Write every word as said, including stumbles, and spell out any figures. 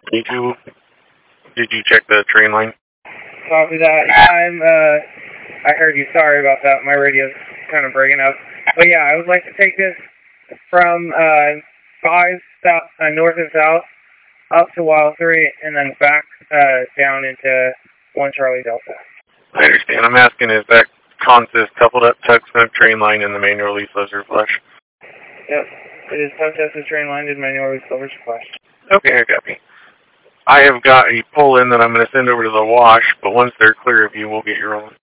Did you, did you check the train line? Copy that. Yeah, I'm, uh, I heard you. Sorry about that. My radio's kind of breaking up. But yeah, I would like to take this from, uh, five south, uh, north and south up to Wild three and then back, uh, down into one Charlie Delta. I understand. I'm asking, is that consist coupled up Tuxman train line in the manual release Lizard Flush? Yep. It is contested train line in manual release Lizard Flush. Okay, I copy. I have got a pull-in that I'm going to send over to the wash, but once they're clear of you, we'll get your own.